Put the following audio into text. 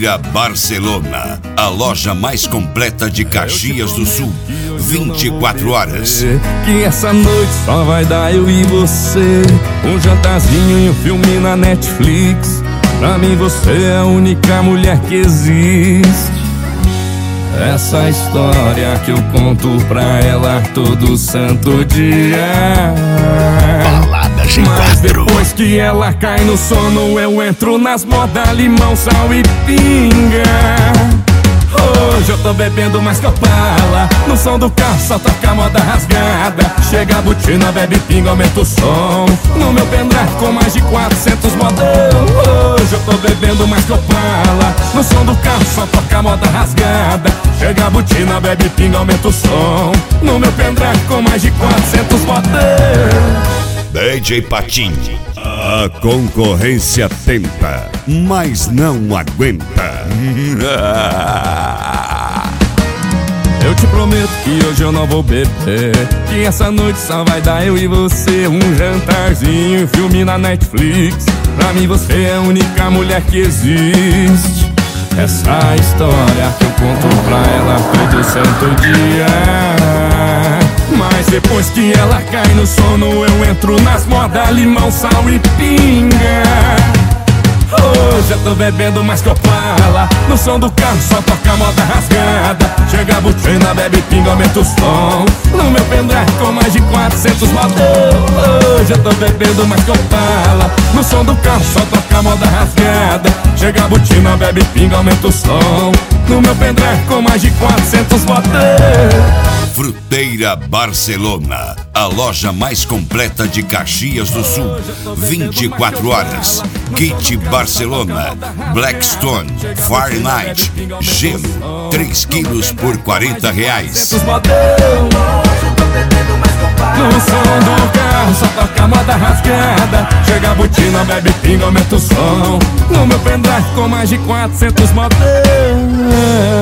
Fruteira Barcelona, a loja mais completa de Caxias do Sul, 24 horas. Que essa noite só vai dar eu e você, um jantarzinho e um filme na Netflix. Pra mim você é a única mulher que existe. Essa história que eu conto pra ela todo santo dia. Baladas em Mas quadro. depois que ela cai no sono, eu entro nas modas limão, sal e pinga. Hoje eu tô bebendo mais que Opala, no som do carro só toca moda rasgada. Chega a botina, bebe pinga, aumenta o som. No meu pendrive com mais de 400 modão. Hoje eu tô bebendo mais que Opala, no som do carro só toca moda rasgada. Chega a botina, bebe pinga, aumenta o som. No meu pendrive com mais de 400 modão. DJ Patinho. A concorrência tenta, mas não aguenta. Eu te prometo que hoje eu não vou beber, que essa noite só vai dar eu e você, um jantarzinho, um filme na Netflix. Pra mim você é a única mulher que existe. Essa história que eu conto pra ela todo santo dia. Mas depois que ela cai no sono, eu entro nas modas limão, sal e pinga. Hoje eu tô bebendo mais que Opala, no som do carro só toca moda rasgada. Chega a botina, bebe pinga, aumenta o som. No meu pendrive com mais de 400 modão. Hoje eu tô bebendo mais que Opala, no som do carro só toca moda rasgada. Chega a botina, bebe pinga, aumenta o som. No meu pendrive com mais de 400 modão. Fruteira Barcelona, a loja mais completa de Caxias do Sul, 24 horas. Kit Barcelona, Blackstone, Fahrenheit, gelo, 3 quilos por R$40. No som do carro só toca moda rasgada. Chega a botina, bebe pinga, aumenta o som. No meu pendrive com mais de 400 modão.